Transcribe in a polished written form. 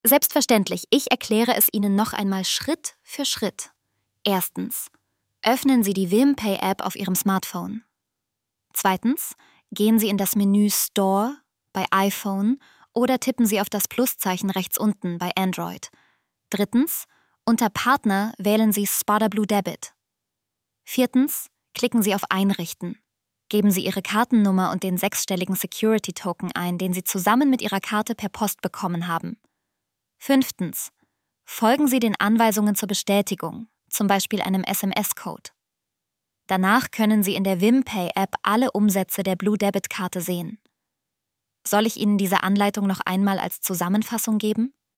Selbstverständlich, ich erkläre es Ihnen noch einmal Schritt für Schritt. Erstens, öffnen Sie die WimPay-App auf Ihrem Smartphone. Zweitens, gehen Sie in das Menü Store bei iPhone oder tippen Sie auf das Pluszeichen rechts unten bei Android. Drittens, unter Partner wählen Sie Spada Blue Debit. Viertens, klicken Sie auf Einrichten. Geben Sie Ihre Kartennummer und den 6-stelligen Security-Token ein, den Sie zusammen mit Ihrer Karte per Post bekommen haben. Fünftens, folgen Sie den Anweisungen zur Bestätigung, zum Beispiel einem SMS-Code. Danach können Sie in der WimPay-App alle Umsätze der Blue Debit-Karte sehen. Soll ich Ihnen diese Anleitung noch einmal als Zusammenfassung geben?